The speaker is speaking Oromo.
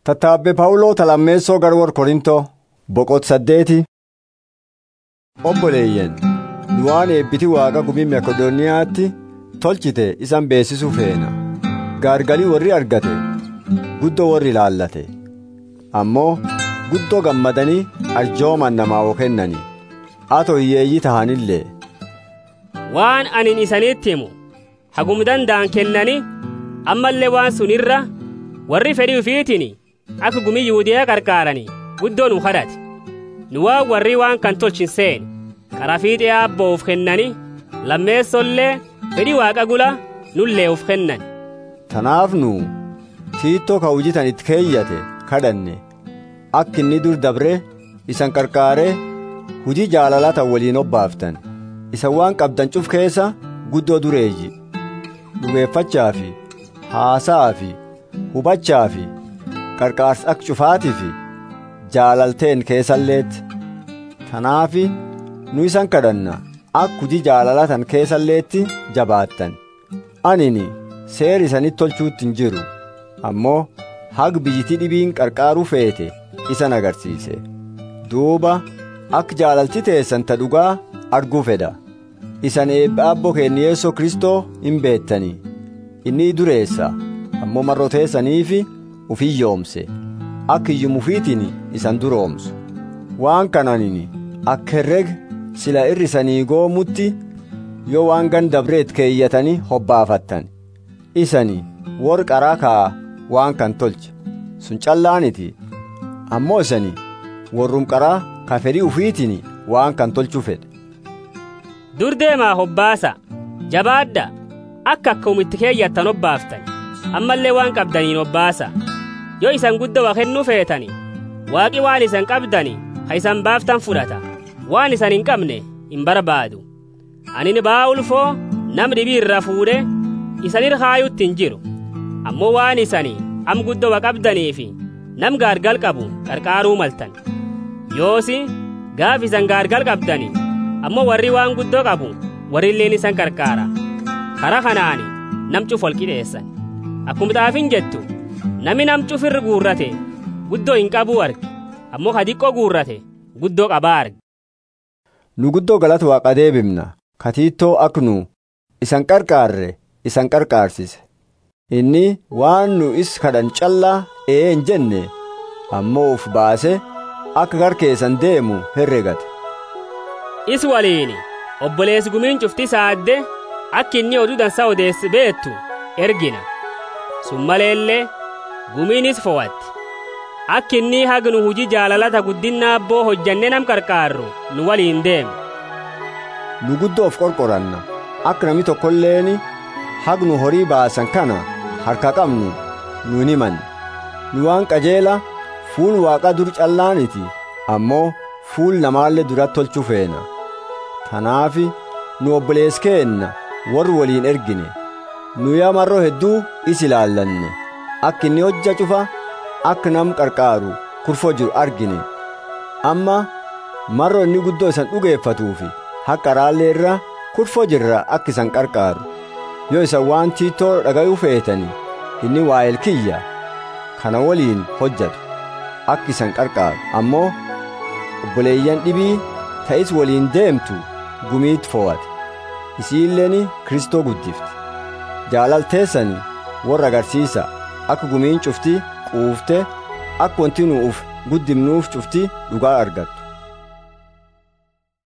Tattaabbe Phaawuloo Talammeessoo Garwoor Korintoo boqot 8. Obboleeyyan nu waan eebbiti Waaqa gumii Makedooniyaatti tolchite isan beessisuu feena. Gaargalii warri argate guddoo warri ilaallate ammoo guddoo gammadanii arjooman namaa kennani. Atoo hiyyeeyyii tahanillee waan anin isanitti himu hagum danda'an kennani ammallee waan sunirra warri fedhii ufiitini akka gumii Yihuudiyaa qarqaarani guddoo nu kadhate. Nu waan warri waan kan tolchin seen karaa fiixee abboof kennani lammeessollee fedhii Waaqa gula nullee uf kennan. Tanaaf nu Tiitoo ka hujitan itti keeyyate kadhanne akka inni dur dabre isan qarqaaree hujii jaalalaa tan waliin obbaaftan isa waan qabdan cuf keessa guddoo dureeyyi dhugeeffachaa fi haasaa fi hubachaa fi qarqaarsa akka cufaatii fi jaalalteen keessalleetti. Tanaafi nu isan kadhanna akka hujii jaalalaa tan keessalleetti jabaattan. Anini seeri isanitti tolchuutti hin jiru ammoo hag biyyitii dhibiin qarqaaruu feete isan agarsiise. Duuba akka jaalalti teessan ta dhugaa arguu fedha. Isan eebba abboo keenya Yesuus Kristoo hin beettanii inni dureessa ammoo marroteessaniifi ufii yoomse akka iyyumufiitiin isan duroomsu. Waan kananini akka herreg sila irrisanii goomutti yoo waan gandabreet keeyyatanii hobbaafattan isani wor qaraa kaa waan kan tolche sun callaaniti ammoo isani warrum qaraa ka fedhii ufiitiin waan kan tolchuu fedhe. Dur deemaa hobbaasa jabaadda akka umitti keeyyattan hobbaaftan ammallee waan qabdaniin hobbaasa. Yoo isan guddoo kennuu feetani Waaqi waan isan qabdani ha isan baaftan fudhata waan isan hin qabne hin barbaadu. Anin ba'aa ulfoo nam dhibii irra fuudhe isanirra kaayutti hin jiru ammoo waan isani am guddoo qabdaniifi nam gaargal qabu qarqaaruu maltan. Yoosi gaaf isan gaargal qabdani ammoo warri waan guddoo qabu warri illeen isan qarqaara. Karaa kanaani nam cuf wal qixeessan. Akkuma xaafin jettu nami nam cufirri guurrate guddoo hin qabuu arge ammoo ka diqqoo guurrate guddoo qabaa arge. Nu guddoo galata Waaqa deebifna ka Tiitoo akka nu isan qarqaarre isan qarqaarsise. Inni waan nu is kadhan callaa hin jenne ammoo uf baase akka garkeessan deemu herregate. Is waliini obboleessi gumiin cufti saadde akka inni oduu dansaa odeessi beettu ergina. Sun maleellee gumiinis fo'atti akka inni hagnu hujii jaalalata guddinna abboo hojjanne nam qarqaarru nu waliin deemu. Nu guddoo of qorqoranna akka nami tokkolleeni hagnu horii baasan kana harka qabnu nuun himan. Nu waan qajeela fuul Waaqa dur callaaniti ammoo fuul namaallee duratti tolchuu feena. Tanaafi nu obboleessi keenna warri waliin ergine. Nu yaa marroo hedduu is ilaallanne akka inni hojja cufa akka nam qarqaaru kurfoo jiru argine. Amma marroo inni guddoo isan dhugeeffatuufi haqa raallee irra kurfoo jirra akka isan qarqaaru. Yoo isan waan Tiitoo dhagayuu feetani inni waa'eel kiyya kana waliin hojjatu akka isan qarqaaru ammoo obboleeyyan dhibii ta'is waliin deemtu gumiitti fo'ate. Isiilleeni Kristoo guddifti. Jaalalteessani warra agarsiisa akka gumiin cufti quufte akka wanti nu uf guddimnuuf cufti dhugaa argatu.